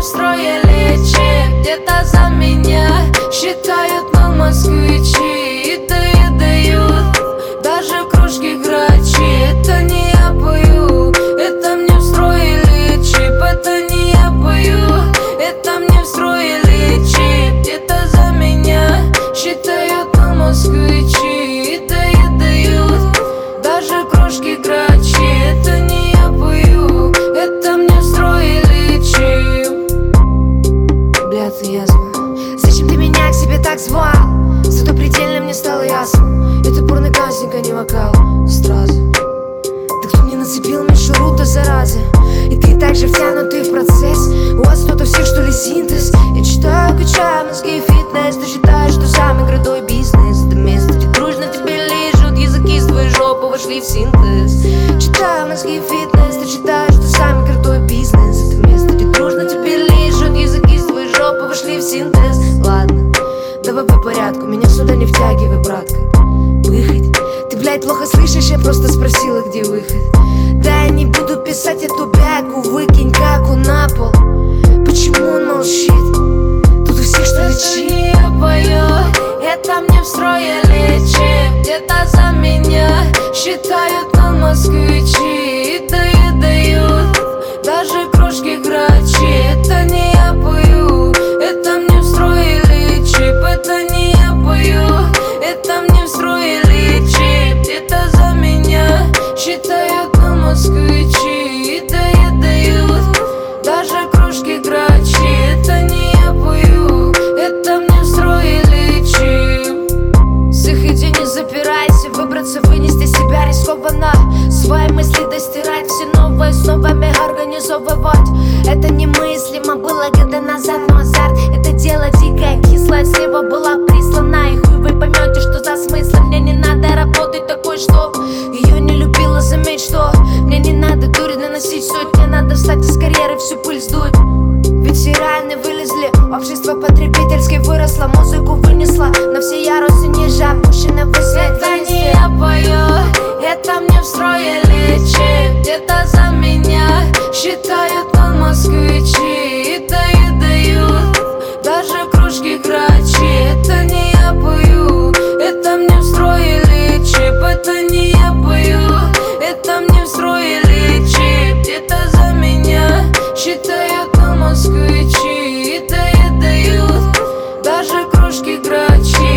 встроили чип где-то за меня. Считают, мол, москвичи и дают даже кружки грачи. Это не я пою, это мне встроили чип. Это не я пою, это мне встроили чип где-то за меня. Считают, мол, москвичи и дают даже кружки грачи. Это не я пою, это мне встроили чип. Бля, ты язва. Зачем ты меня к себе так звал? Зато предельно мне стало ясно, это порнокастинг, а не вокал. Сразу да кто мне нацепил мишуру, то зараза. И ты также втянутый в процесс. У вас тут у всех что ли синтез? Я читаю, качаю мозги и фитнес. Ты считаешь, что самый крутой бизнес это место, где дружно тебе лижут языки с твоей жопы вошли в синтез. Читаю мозги и фитнес. Ты считаешь, что самый крутой бизнес это место, где дружно тебе лижут языки с твоей жопы вошли в синтез. Ладно, давай по порядку, меня сюда не втягивай, братка. Выход, ты, блядь, плохо слышишь, я просто спросила, где выход. Да я не буду писать эту бяку, выкинь каку на пол. Почему он молчит? Тут у всех что ли чип? Это не я пою, это мне встроили чип где-то за меня. Считают, мол, москвичи и дают даже кружки грачи. Это не я пою, это мне встроили чип. Это не я пою, это мне встроили чип где-то за меня. Считают, мол, москвичи и дают даже кружки грачи. Это не я пою, это мне встроили чип. С их идей не запирайся, выбраться, вынести себя рискованно. Свои мысли достирать, все новое с новыми организовывать. Это немыслимо было года назад, но азарт это дело дикое, кислое. Слева была прислана, и хуй вы поймете, что за смысл. Мне не надо работать такой, что ее не любила, заметь, что мне не надо дури наносить суть. Мне надо встать из карьеры, всю пыль сдуть. Ветераны вылезли, общество потребительски выросло, музыку вынесла на все ярусы ниже, опущено высвет. Это не я пою, это мне встроили чип где-то за меня. Считают, мол, москвичи и дают даже кружки грачи. Это не я пою, это мне встроили чип. Это не я пою, это мне встроили чип где-то за меня. Считают, мол, москвичи и дают даже кружки грачи.